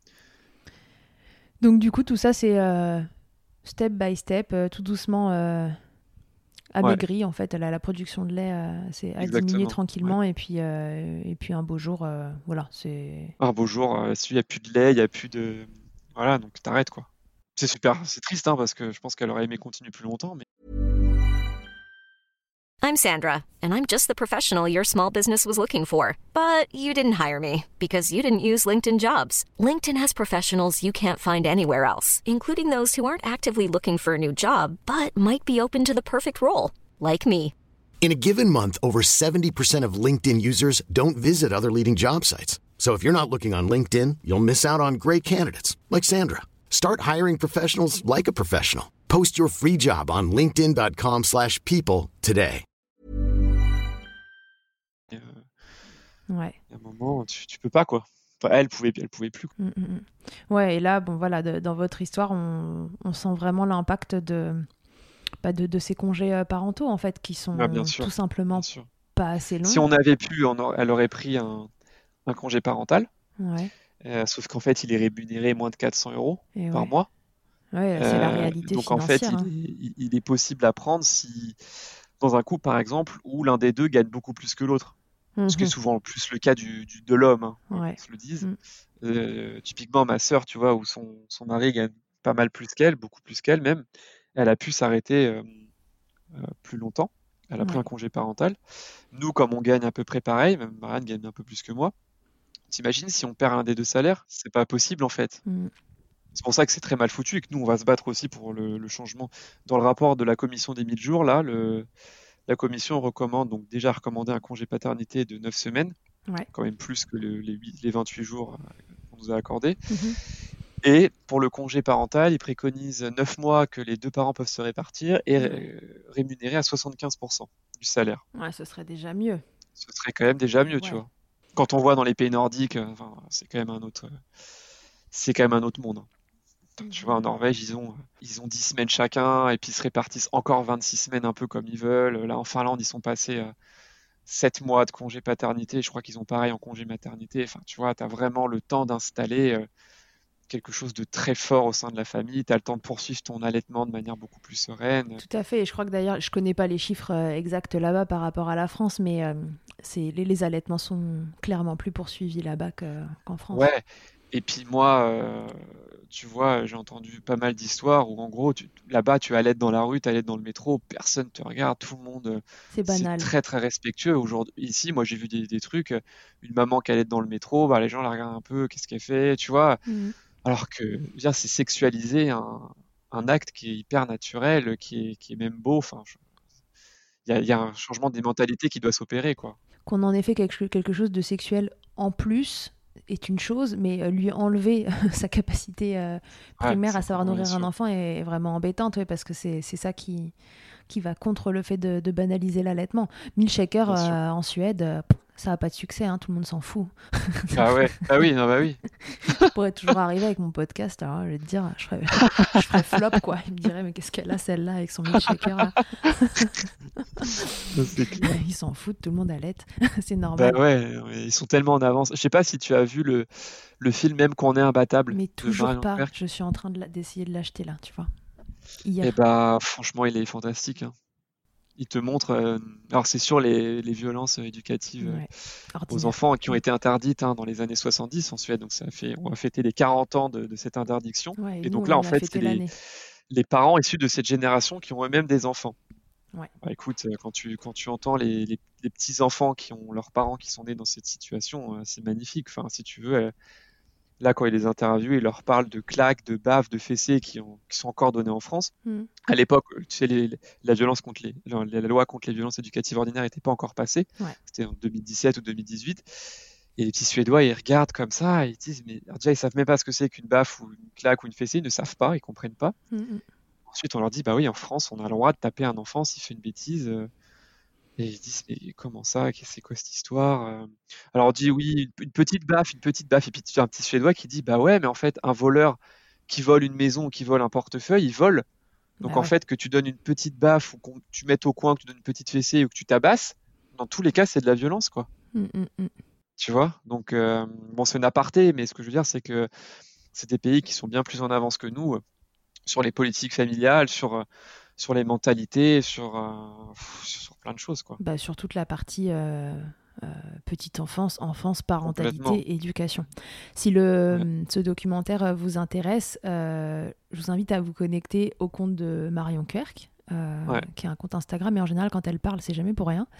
Donc du coup, tout ça, c'est step by step, tout doucement ouais, amaigri en fait. La production de lait a diminué exactement. Ouais. tranquillement et puis un beau jour, voilà, c'est... Un beau jour, s'il y a plus de lait, il y a plus de. Voilà, donc t'arrêtes, quoi. C'est super, c'est triste, hein, parce que je pense qu'elle aurait aimé continuer plus longtemps, mais. I'm Sandra, and I'm just the professional your small business was looking for. But you didn't hire me because you didn't use LinkedIn Jobs. LinkedIn has professionals you can't find anywhere else, including those who aren't actively looking for a new job, but might be open to the perfect role, like me. In a given month, over 70% of LinkedIn users don't visit other leading job sites. So if you're not looking on LinkedIn, you'll miss out on great candidates like Sandra. Start hiring professionals like a professional. Post your free job on linkedin.com/people today. Et, Ouais. il y a un moment, tu peux pas, quoi. Enfin, elle pouvait plus, quoi. Mm, mm, mm. Ouais, et là, bon voilà, dans votre histoire, on sent vraiment l'impact de ces congés parentaux en fait, qui Ah, bien sont sûr, tout bien simplement sûr. pas assez Si longs. on avait pu, elle aurait pris un congé parental, Ouais, sauf qu'en fait, il est rémunéré moins de 400 euros et par ouais. mois. Ouais, c'est la réalité Donc en fait, financière, hein. il est possible à prendre si, dans un couple par exemple, où l'un des deux gagne beaucoup plus que l'autre. Ce qui est Mhm. souvent plus le cas de l'homme, hein, Ouais. qu'on se le dise. Mm. Typiquement, ma sœur, tu vois, où son mari gagne pas mal plus qu'elle, beaucoup plus qu'elle même, elle a pu s'arrêter plus longtemps. Elle a pris un Ouais. congé parental. Nous, comme on gagne à peu près pareil, même Marianne gagne un peu plus que moi, t'imagines si on perd un des deux salaires? C'est pas possible en fait. Mm. C'est pour ça que c'est très mal foutu et que nous, on va se battre aussi pour le changement. Dans le rapport de la commission des 1000 jours, là, la commission recommande, donc déjà recommandé un congé paternité de 9 semaines, Ouais. quand même plus que les 28 jours qu'on nous a accordés. Mhm. Et pour le congé parental, ils préconisent 9 mois que les deux parents peuvent se répartir et rémunérés à 75% du salaire. Ouais, ce serait déjà mieux. Ce serait quand même déjà mieux, tu vois. Quand on voit dans les pays nordiques, c'est quand même un autre monde. Tu vois, en Norvège, ils ont 10 semaines chacun et puis ils se répartissent encore 26 semaines un peu comme ils veulent. Là, en Finlande, ils sont passés 7 mois de congé paternité. Je crois qu'ils ont pareil en congé maternité. Enfin, tu vois, tu as vraiment le temps d'installer quelque chose de très fort au sein de la famille. Tu as le temps de poursuivre ton allaitement de manière beaucoup plus sereine. Tout à fait. Et je crois que d'ailleurs, je connais pas les chiffres exacts là-bas par rapport à la France, mais les allaitements sont clairement plus poursuivis là-bas qu'en France. Ouais. Et puis moi, tu vois, j'ai entendu pas mal d'histoires où en gros, là-bas, tu allaites dans la rue, tu allaites dans le métro, personne te regarde, tout le monde, C'est banal. c'est très très respectueux. Aujourd'hui, ici, moi, j'ai vu des trucs, une maman qui allait dans le métro, bah, les gens la regardent un peu, qu'est-ce qu'elle fait, tu vois. Alors que, je veux dire, c'est sexualiser un acte qui est hyper naturel, qui est même beau. Enfin, il y a un changement des mentalités qui doit s'opérer, quoi. Qu'on en ait fait quelque chose de sexuel en plus est une chose, mais lui enlever sa capacité primaire à savoir nourrir un enfant est vraiment embêtante, parce que c'est ça qui va contre le fait de banaliser l'allaitement. Milkshaker en Suède, ça n'a pas de succès, tout le monde s'en fout. Ah ouais, bah oui, non, bah oui. Je pourrais toujours arriver avec mon podcast, alors je vais te dire, je ferais flop, quoi. Il me dirait, mais qu'est-ce qu'elle a celle-là avec son milkshaker là. C'est clair. Ils s'en foutent, tout le monde allaite, c'est normal. Bah ouais, ils sont tellement en avance. Je sais pas si tu as vu le film Même qu'on est imbattable. Mais de toujours Marion pas, Querc. je suis en train d'essayer de l'acheter là, tu vois. Hier. Et bah franchement, il est fantastique. Il te montre. Alors c'est sur les violences éducatives aux enfants qui ont été interdites dans les années 70 en Suède. Donc on va fêter les 40 ans de cette interdiction. Ouais, et donc nous, là, on en a fait, fêté c'est l'année. les parents issus de cette génération qui ont eux-mêmes des enfants. Ouais. Bah, écoute, quand tu entends les petits enfants qui ont leurs parents qui sont nés dans cette situation, c'est magnifique. Enfin, si tu veux, là, quand il les interviewe, il leur parle de claques, de baffes, de fessées qui sont encore données en France. À l'époque, tu sais, la loi contre les violences éducatives ordinaires n'était pas encore passée. C'était en 2017 ou 2018. Et les petits Suédois, ils regardent comme ça, et ils disent, mais alors déjà, ils savent même pas ce que c'est qu'une baffe ou une claque ou une fessée, ils ne savent pas, ils comprennent pas. Ensuite, on leur dit, bah oui, en France, on a le droit de taper un enfant s'il fait une bêtise. Et ils se disent, mais comment ça? C'est quoi cette histoire? Alors on dit, oui, une petite baffe. Et puis tu as un petit Suédois qui dit, bah ouais, mais en fait, un voleur qui vole une maison ou qui vole un portefeuille, il vole. Donc en fait, que tu donnes une petite baffe ou que tu mettes au coin, que tu donnes une petite fessée ou que tu tabasses, dans tous les cas, c'est de la violence, quoi. Tu vois? Donc, bon, c'est une aparté, mais ce que je veux dire, c'est que c'est des pays qui sont bien plus en avance que nous sur les politiques familiales, sur les mentalités, sur plein de choses, quoi. Bah, sur toute la partie petite enfance, parentalité, éducation. Si ce documentaire vous intéresse, je vous invite à vous connecter au compte de Marion Querc, qui est un compte Instagram, et en général, quand elle parle, c'est jamais pour rien.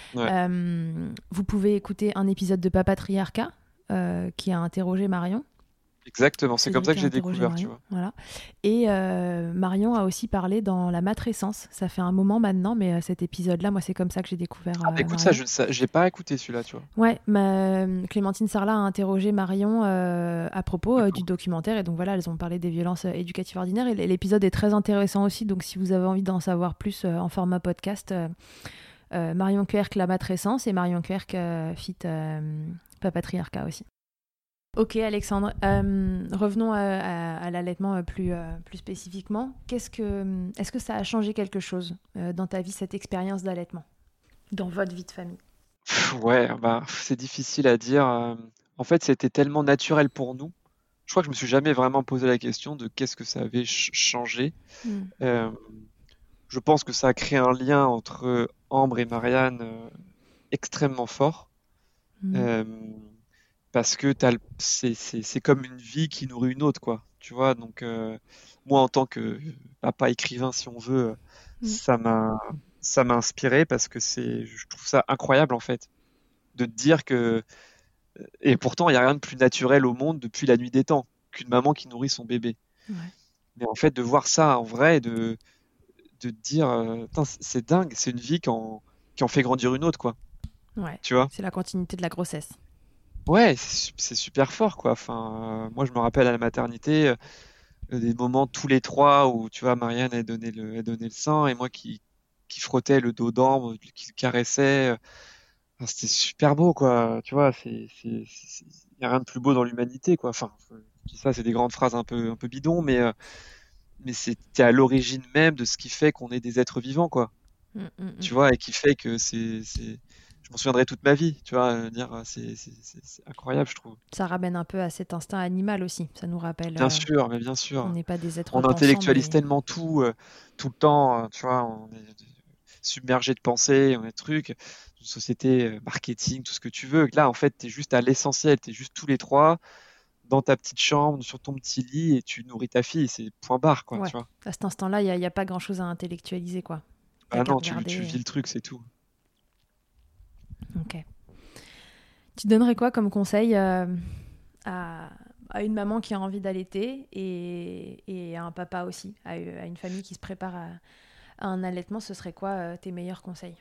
Vous pouvez écouter un épisode de Papatriarcat qui a interrogé Marion. Exactement, c'est comme ça que j'ai découvert, tu vois. Voilà. Et Marion a aussi parlé dans La Matrescence. Ça fait un moment maintenant, mais cet épisode-là, moi, c'est comme ça que j'ai découvert. Écoute, Marion. je l'ai pas écouté celui-là, tu vois. Ouais, Clémentine Sarlat a interrogé Marion à propos du documentaire. Et donc voilà, elles ont parlé des violences éducatives ordinaires. Et l'épisode est très intéressant aussi. Donc si vous avez envie d'en savoir plus en format podcast, Marion Querc, La Matrescence, et Marion Querc fit Papatriarcat aussi. Ok Alexandre, revenons à l'allaitement plus spécifiquement. Est-ce que ça a changé quelque chose dans ta vie, cette expérience d'allaitement, dans votre vie de famille? Ouais, bah, c'est difficile à dire. En fait, c'était tellement naturel pour nous. Je crois que je me suis jamais vraiment posé la question de qu'est-ce que ça avait changé. Je pense que ça a créé un lien entre Ambre et Marianne extrêmement fort. Parce que c'est comme une vie qui nourrit une autre, quoi. Tu vois, donc moi, en tant que papa écrivain, si on veut, ça m'a inspiré parce que je trouve ça incroyable, en fait, de te dire que... Et pourtant, il n'y a rien de plus naturel au monde depuis la nuit des temps qu'une maman qui nourrit son bébé. Mais en fait, de voir ça en vrai, de te dire, c'est dingue, c'est une vie qui en fait grandir une autre, quoi. Ouais, tu vois. C'est la continuité de la grossesse. Ouais, c'est super fort, quoi. Enfin, moi, je me rappelle à la maternité, des moments tous les trois où, tu vois, Marianne elle donnait le sein et moi qui frottais le dos d'Ambre, qui le caressait. Enfin, c'était super beau, quoi. Tu vois, y a rien de plus beau dans l'humanité, quoi. Enfin, je dis ça, c'est des grandes phrases un peu bidons, mais c'était à l'origine même de ce qui fait qu'on est des êtres vivants, quoi. Tu vois, et qui fait que je m'en souviendrai toute ma vie, tu vois, dire, c'est incroyable, je trouve. Ça ramène un peu à cet instinct animal aussi. Ça nous rappelle Bien sûr, mais bien qu'on sûr. n'est pas des êtres On pensants, intellectualise mais tellement tout le temps, tu vois, on est submergé de pensées, on est trucs, une société, marketing, tout ce que tu veux. Là, en fait, t'es juste à l'essentiel, t'es juste tous les trois dans ta petite chambre, sur ton petit lit, et tu nourris ta fille, c'est point barre, quoi, ouais. tu vois. À cet instant-là, il y a pas grand-chose à intellectualiser, quoi. T'as Ah qu'à non, tu regarder. vis le truc, c'est tout. Ok. Tu donnerais quoi comme conseil à une maman qui a envie d'allaiter et à un papa aussi, à une famille qui se prépare à un allaitement? Ce serait quoi tes meilleurs conseils?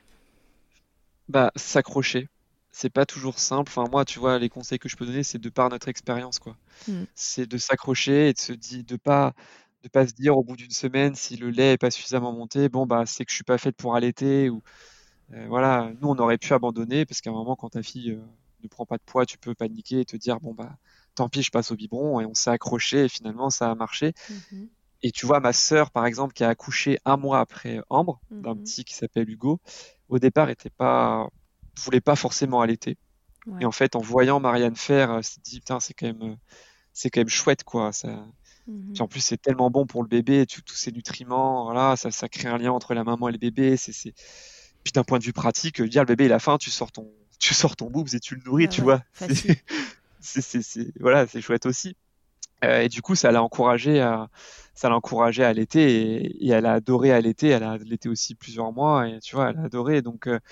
Bah, s'accrocher. C'est pas toujours simple. Enfin, moi, tu vois, les conseils que je peux donner, c'est de par notre expérience, quoi. Mm. C'est de s'accrocher et de se dire, de pas se dire au bout d'une semaine, si le lait est pas suffisamment monté, bon, bah, c'est que je suis pas faite pour allaiter ou, voilà. Nous, on aurait pu abandonner parce qu'à un moment, quand ta fille, ne prend pas de poids, tu peux paniquer et te dire, bon, bah, tant pis, je passe au biberon et on s'est accroché et finalement, ça a marché. Mhm. Et tu vois, ma sœur, par exemple, qui a accouché un mois après Ambre, d'un Mhm. petit qui s'appelle Hugo, au départ, voulait pas forcément allaiter. Et Ouais. en fait, en voyant Marianne faire, s'est dit, putain, c'est quand même chouette, quoi. Ça... Puis Mhm. en plus, c'est tellement bon pour le bébé, tous ces nutriments, voilà, ça crée un lien entre la maman et le bébé. Puis d'un point de vue pratique, dire le bébé il a faim, tu sors ton boobs et tu le nourris, Bah tu ouais, vois. facile. Voilà, c'est chouette aussi. Et du coup, ça l'a encouragé à allaiter et elle a adoré allaiter. Elle a allaité aussi plusieurs mois et tu vois, elle a adoré.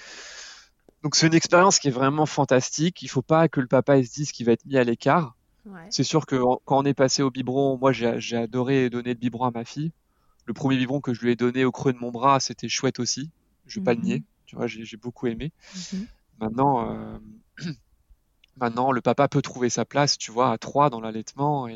Donc c'est une expérience qui est vraiment fantastique. Il faut pas que le papa il se dise qu'il va être mis à l'écart. Ouais. C'est sûr que quand on est passé au biberon, moi j'ai adoré donner le biberon à ma fille. Le premier biberon que je lui ai donné au creux de mon bras, c'était chouette aussi. Je vais pas le Mhm. nier. Tu vois, j'ai beaucoup aimé. Mhm. Maintenant, maintenant, le papa peut trouver sa place, tu vois, à trois dans l'allaitement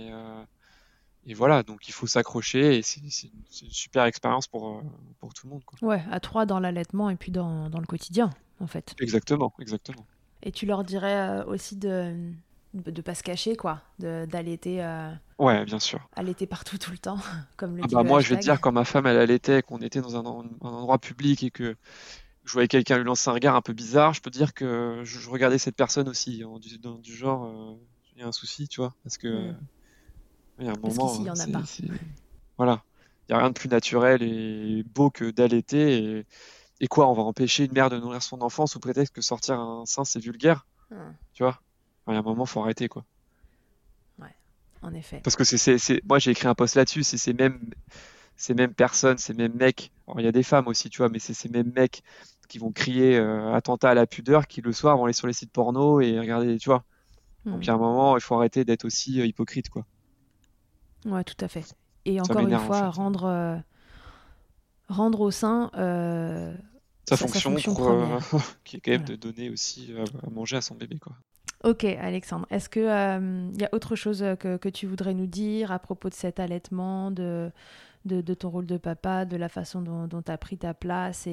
et voilà. Donc il faut s'accrocher et c'est une super expérience pour tout le monde, quoi. Ouais, à trois dans l'allaitement et puis dans le quotidien, en fait. Exactement, exactement. Et tu leur dirais aussi de pas se cacher, quoi, d'allaiter Ouais, bien sûr. allaiter partout, tout le temps, comme le Ah dit bah le moi, je vais te hashtag. dire, quand ma femme elle allaitait, qu'on était dans un endroit public et que je voyais quelqu'un lui lancer un regard un peu bizarre, je peux dire que je regardais cette personne aussi, du genre, il y a un souci, tu vois, parce que Mm. il y a un Parce qu'ici, il moment, y en a pas. voilà, il y a rien de plus naturel et beau que d'allaiter et quoi, on va empêcher une mère de nourrir son enfant sous prétexte que sortir un sein c'est vulgaire, Mm. tu vois. Enfin, il y a un moment, faut arrêter, quoi. Ouais, en effet. Parce que moi j'ai écrit un post là-dessus, c'est ces mêmes personnes, ces mêmes mecs. Alors, il y a des femmes aussi, tu vois, mais c'est ces mêmes mecs qui vont crier attentat à la pudeur, qui le soir vont aller sur les sites porno et regarder, tu vois. Donc, il Mm. y a un moment, il faut arrêter d'être aussi hypocrite, quoi. Ouais, tout à fait. Et Ça encore une m'énerve, en fois, fait. rendre au sein Sa sa fonction, fonction première. qui est quand même Voilà. de donner aussi à manger à son bébé, quoi. Ok, Alexandre. Est-ce que y a autre chose que tu voudrais nous dire à propos de cet allaitement, de ton rôle de papa, de la façon dont tu as pris ta place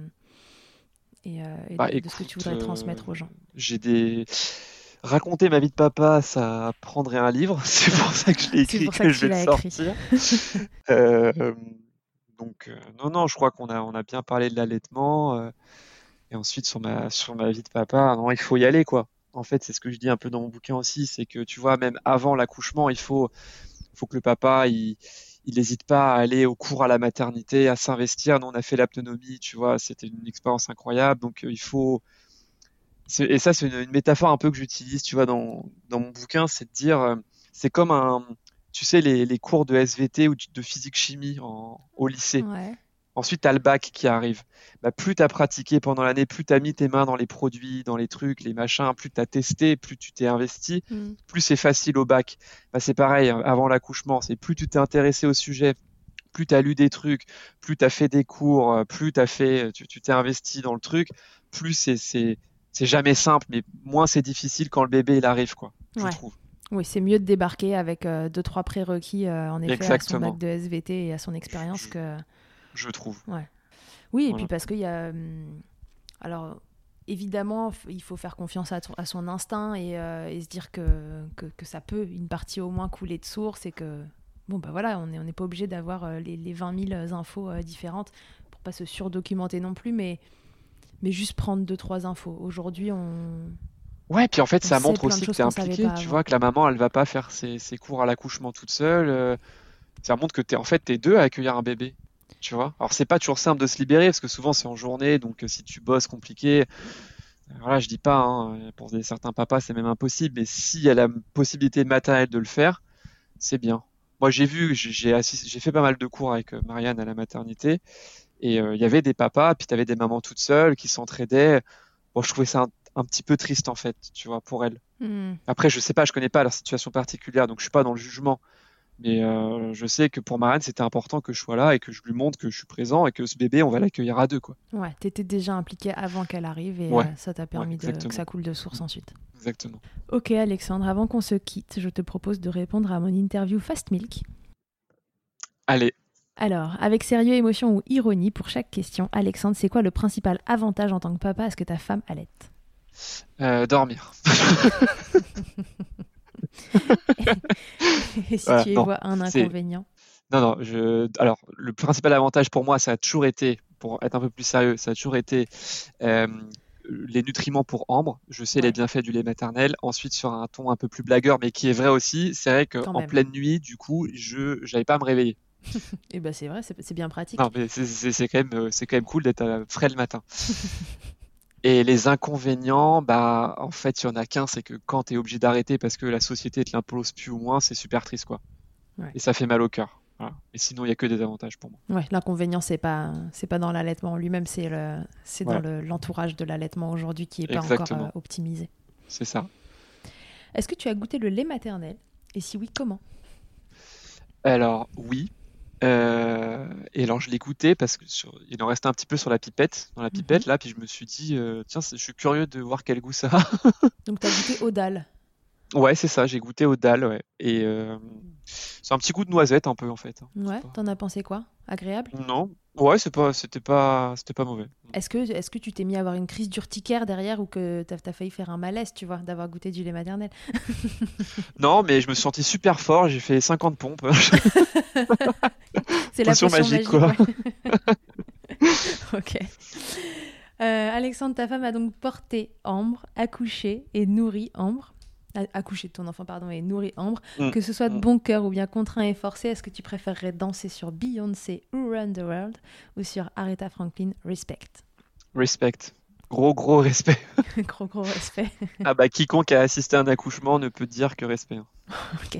et Bah, de ce que tu écoute, voudrais transmettre aux gens? j'ai des... Raconter ma vie de papa, ça prendrait un livre. C'est pour ça que je l'ai C'est écrit, pour ça que que je tu vais le l'as écrit. sortir. Euh, non, je crois qu'on a bien parlé de l'allaitement. Et ensuite, sur ma vie de papa, non, il faut y aller, quoi. En fait, c'est ce que je dis un peu dans mon bouquin aussi, c'est que tu vois, même avant l'accouchement, faut que le papa, il n'hésite pas à aller au cours à la maternité, à s'investir. Nous, on a fait l'aptonomie, tu vois, c'était une expérience incroyable. Donc, et ça, c'est une métaphore un peu que j'utilise, tu vois, dans mon bouquin, c'est de dire, c'est comme tu sais, les cours de SVT ou de physique-chimie au lycée. Ouais. Ensuite, tu as le bac qui arrive. Bah, plus tu as pratiqué pendant l'année, plus tu as mis tes mains dans les produits, dans les trucs, les machins, plus tu as testé, plus tu t'es investi, Mm. plus c'est facile au bac. Bah, c'est pareil, hein, avant l'accouchement, c'est plus tu t'es intéressé au sujet, plus tu as lu des trucs, plus tu as fait des cours, plus tu t'es investi dans le truc, plus c'est jamais simple, mais moins c'est difficile quand le bébé il arrive, quoi, je trouve. Oui, c'est mieux de débarquer avec 2-3 prérequis, en effet, Exactement. à son bac de SVT et à son expérience que... Je trouve. Ouais. Oui, et Voilà. puis parce qu'il y a... alors, évidemment, il faut faire confiance à son instinct et se dire que ça peut, une partie au moins, couler de source et que... Bon, bah voilà, on n'est pas obligé d'avoir les 20 000 infos différentes pour pas se surdocumenter non plus, mais juste prendre 2-3 infos. Aujourd'hui, Ouais, puis en fait, ça sait montre plein de aussi que choses tu es qu'on savait impliqué. pas Tu avant. vois que la maman, elle va pas faire ses cours à l'accouchement toute seule. Ça montre que t'es deux à accueillir un bébé. Tu vois? Alors, c'est pas toujours simple de se libérer parce que souvent c'est en journée. Donc, si tu bosses compliqué, voilà, je dis pas, hein, pour certains papas, c'est même impossible. Mais s'il y a la possibilité matérielle de le faire, c'est bien. Moi, j'ai fait pas mal de cours avec Marianne à la maternité. Et il y avait des papas, puis tu avais des mamans toutes seules qui s'entraidaient. Bon, je trouvais ça un petit peu triste en fait, tu vois, pour elles. Après, je sais pas, je connais pas leur situation particulière, donc je suis pas dans le jugement. Mais je sais que pour Marianne, c'était important que je sois là et que je lui montre que je suis présent et que ce bébé, on va l'accueillir à deux, quoi. Ouais, t'étais déjà impliqué avant qu'elle arrive et Ouais, ça t'a ouais, permis que exactement, ça coule de source ensuite. exactement. Ok Alexandre, avant qu'on se quitte, je te propose de répondre à mon interview Fast Milk. Allez, Alors, avec sérieux, émotion ou ironie, pour chaque question, Alexandre, c'est quoi le principal avantage en tant que papa à ce que ta femme allaite? dormir. Et si Voilà, tu y non, vois un c'est inconvénient? non, alors le principal avantage pour moi, ça a toujours été, pour être un peu plus sérieux, ça a toujours été euh, les nutriments pour Ambre. Je sais les Ouais, bienfaits du lait maternel. Ensuite, sur un ton un peu plus blagueur, mais qui est vrai aussi, c'est vrai quand qu'en même. pleine nuit, du coup, je n'avais pas à me réveiller. Et ben c'est vrai, c'est bien pratique. Non, mais c'est quand même cool d'être frais le matin. Et les inconvénients, bah, en fait, il y en a qu'un, c'est que quand tu es obligé d'arrêter parce que la société te l'impose plus ou moins, c'est super triste, quoi. Ouais. Et ça fait mal au cœur. Voilà. Et sinon, il y a que des avantages pour moi. Ouais, l'inconvénient, c'est pas dans l'allaitement en lui-même, c'est dans Voilà, l'entourage de l'allaitement aujourd'hui qui est pas encore exactement. optimisé. C'est ça. Est-ce que tu as goûté le lait maternel? Et si oui, comment? Alors, oui. Et alors, je l'ai goûté parce que il en restait un petit peu sur la pipette, dans la Mhm. pipette, là, puis je me suis dit, tiens, je suis curieux de voir quel goût ça a. Donc, tu as goûté au dalle. Ouais, c'est ça, j'ai goûté au dalle, ouais. Et c'est un petit goût de noisette, un peu, en fait, hein. C'est Ouais, pas... t'en as pensé quoi? Agréable? Non, ouais, c'était pas mauvais. Est-ce que tu t'es mis à avoir une crise d'urticaire derrière ou que t'as failli faire un malaise, tu vois, d'avoir goûté du lait maternel? Non, mais je me suis senti super fort, j'ai fait 50 pompes. C'est la Potion potion magique, magique, quoi. ouais. Ok. Alexandre, ta femme a donc porté Ambre, accouché et nourri Ambre. Accouché de ton enfant, pardon, et nourri Ambre. Mm, Que ce soit de mm. bon cœur ou bien contraint et forcé, est-ce que tu préférerais danser sur Beyoncé Who Run the World ou sur Aretha Franklin Respect? Respect. Gros respect. Gros respect. Ah bah, quiconque a assisté à un accouchement ne peut dire que respect, hein. Ok,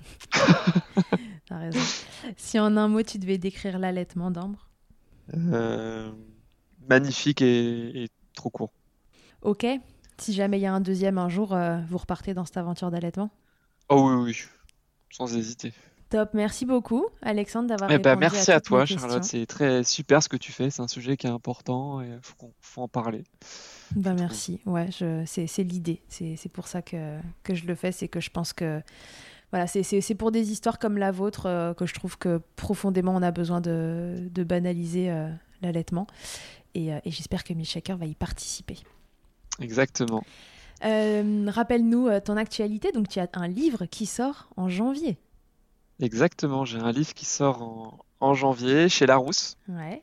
t'as raison. Si en un mot, tu devais décrire l'allaitement d'Ambre? Euh, magnifique et trop court. Ok. Si jamais il y a un deuxième un jour, vous repartez dans cette aventure d'allaitement? Oh oui, oui, oui, sans hésiter. Top, merci beaucoup Alexandre d'avoir Eh ben, répondu à merci à toutes mes toi, Charlotte. questions. C'est très super ce que tu fais. C'est un sujet qui est important et faut en parler, je Bah trouve. merci, ouais, c'est l'idée, c'est pour ça que je le fais, c'est que je pense que voilà, c'est pour des histoires comme la vôtre que je trouve que profondément on a besoin de banaliser l'allaitement et j'espère que Milkshaker va y participer. Exactement. Rappelle-nous ton actualité, donc tu as un livre qui sort en janvier. Exactement. J'ai un livre qui sort en janvier chez Larousse, Ouais,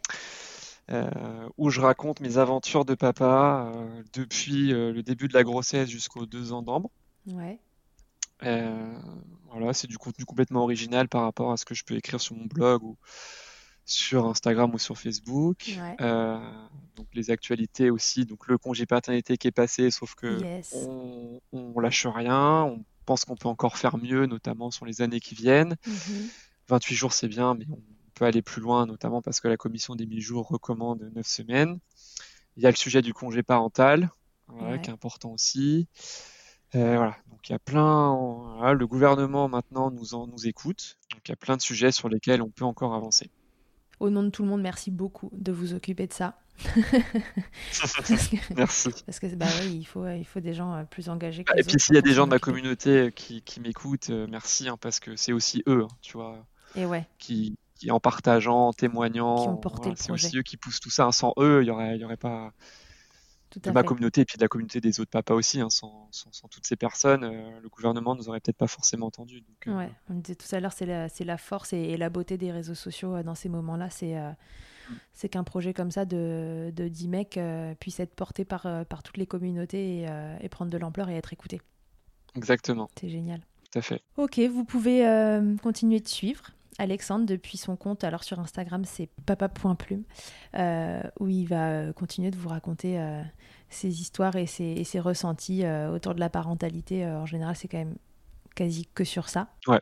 où je raconte mes aventures de papa depuis le début de la grossesse jusqu'aux 2 ans d'Ambre. ouais, Euh, voilà, c'est du contenu complètement original par rapport à ce que je peux écrire sur mon blog ou sur Instagram ou sur Facebook. ouais, Donc les actualités aussi, donc le congé paternité qui est passé, sauf que yes. on lâche rien, on pense qu'on peut encore faire mieux, notamment sur les années qui viennent. Mhm. 28 jours c'est bien, mais on peut aller plus loin, notamment parce que la commission des 1000 jours recommande 9 semaines. Il y a le sujet du congé parental, voilà, qui Ouais. est important aussi. Voilà, donc il y a plein, voilà, le gouvernement maintenant nous écoute, donc il y a plein de sujets sur lesquels on peut encore avancer. Au nom de tout le monde, merci beaucoup de vous occuper de ça. Merci. Parce que oui, il faut des gens plus engagés que les Et puis autres s'il y a pour des gens s'en de ma occuper. communauté qui m'écoutent, merci, hein, parce que c'est aussi eux, hein, tu vois, Et ouais, qui en partageant, en qui ont témoignant, porté voilà, le c'est projet. aussi eux qui poussent tout ça, hein. Sans eux, il y aurait pas Tout de à ma fait. communauté et puis de la communauté des autres papas aussi, hein. Sans toutes ces personnes, le gouvernement nous aurait peut-être pas forcément entendus. Donc, Ouais, on disait tout à l'heure, c'est la force et la beauté des réseaux sociaux dans ces moments-là. C'est qu'un projet comme ça de 10 mecs puisse être porté par toutes les communautés et prendre de l'ampleur et être écouté. Exactement, C'est génial. tout à fait. Ok, vous pouvez continuer de suivre Alexandre depuis son compte. Alors sur Instagram, c'est papa.plume, où il va continuer de vous raconter ses histoires et ses ressentis autour de la parentalité. En général, c'est quand même quasi que sur ça. Ouais.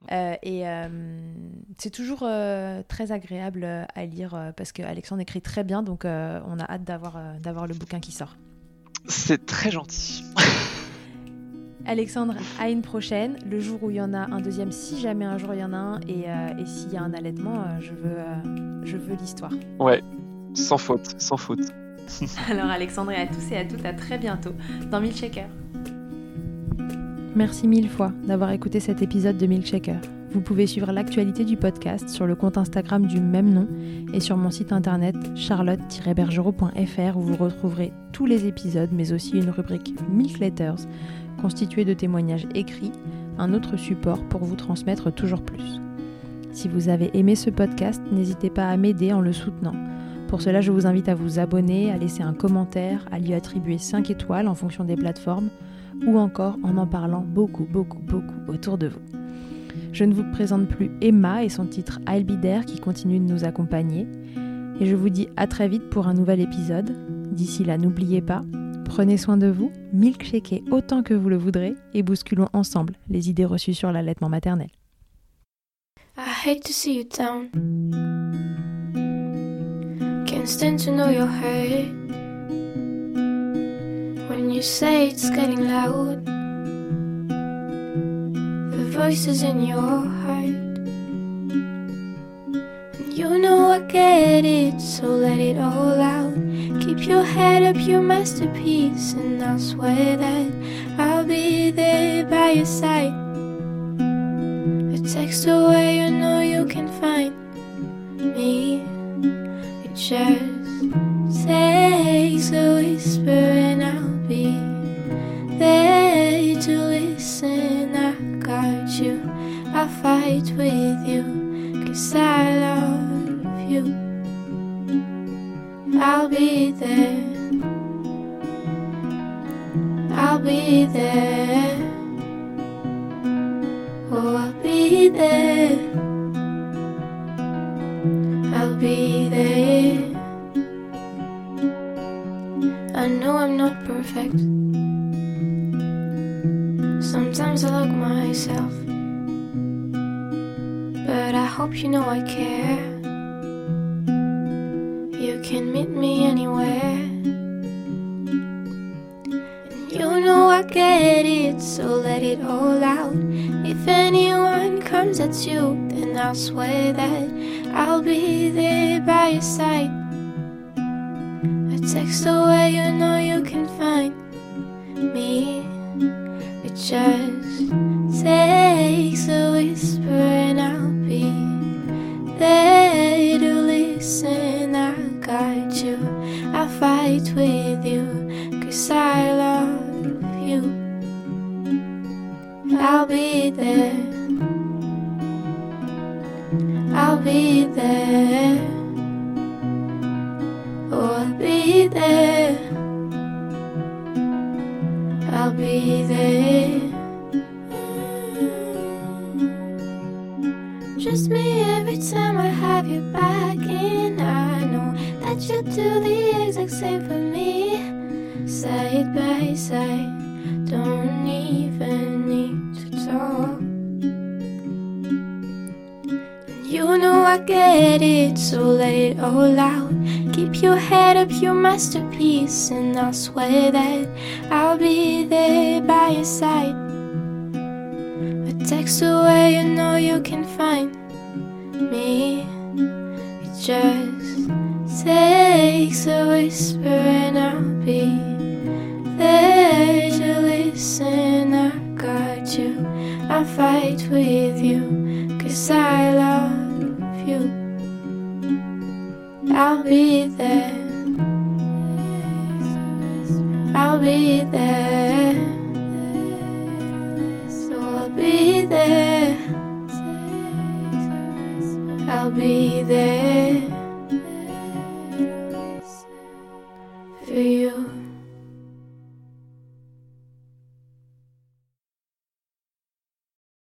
C'est toujours très agréable à lire parce qu'Alexandre écrit très bien, donc on a hâte d'avoir le bouquin qui sort. C'est très gentil. Alexandre, à une prochaine. Le jour où il y en a un deuxième, si jamais un jour il y en a un, et s'il y a un allaitement, je veux l'histoire. Ouais, sans faute, sans faute. Alors Alexandre, et à tous et à toutes, à très bientôt dans Milkshaker. Merci 1000 fois d'avoir écouté cet épisode de Milkshaker. Vous pouvez suivre l'actualité du podcast sur le compte Instagram du même nom et sur mon site internet charlotte-bergerot.fr où vous retrouverez tous les épisodes, mais aussi une rubrique Milk Letters constituée de témoignages écrits, un autre support pour vous transmettre toujours plus. Si vous avez aimé ce podcast, n'hésitez pas à m'aider en le soutenant. Pour cela, je vous invite à vous abonner, à laisser un commentaire, à lui attribuer 5 étoiles en fonction des plateformes, ou encore en parlant beaucoup autour de vous. Je ne vous présente plus Emma et son titre I'll Be There qui continue de nous accompagner. Et je vous dis à très vite pour un nouvel épisode. D'ici là, n'oubliez pas, prenez soin de vous, milkshakez autant que vous le voudrez et bousculons ensemble les idées reçues sur l'allaitement maternel. I hate to see you down. Can't stand to know you're hurt. When you say it's getting loud, the voices in your heart. And you know I get it, so let it all out. Keep your head up, your masterpiece, and I'll swear that I'll be there by your side. A text away, you know you can find me. It just takes a whisper and I'll be there to listen. I got you, I'll fight with you, 'cause I love you. I'll be there, I'll be there. Oh, I'll be there, I'll be there. I know I'm not perfect. Sometimes I look myself, but I hope you know I care. You can meet me anywhere. And you know I get it, so let it all out. If anyone comes at you, then I'll swear that I'll be there by your side. A text away, you know you can find me. It just takes a whisper and I'll be there to listen. I got you, I'll fight with you, 'cause I love you. I'll be there, I'll be there. Oh, I'll be there, I'll be there. Just me every time I have you back, and I know that you do the exact same for me. Side by side, don't even need to talk. You know I get it, so let it all out. Keep your head up, your masterpiece, and I'll swear that I'll be there by your side. A text away, you know you can find me. It just takes a whisper and I'll be there to listen. I got you, I fight with you, 'cause I love you. I'll be